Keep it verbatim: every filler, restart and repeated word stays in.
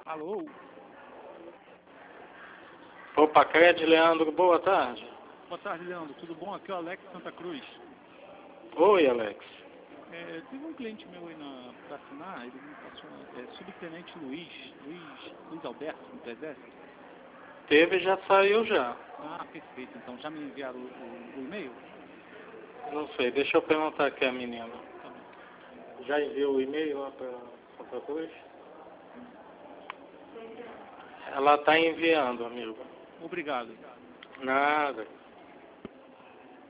Alô? Opa, Cred, Leandro, boa tarde. Boa tarde, Leandro. Tudo bom? Aqui é o Alex Santa Cruz. Oi, Alex. É, teve um cliente meu aí para assinar, ele me passou, é, subtenente Luiz, Luiz, Luiz Alberto, do Exército. Teve, já saiu já. Ah, perfeito. Então, já me enviaram o, o, o e-mail? Não sei, deixa eu perguntar aqui a menina. Tá bom. Já enviou o e-mail lá para Santa Cruz? Ela está enviando, amigo. Obrigado. Nada.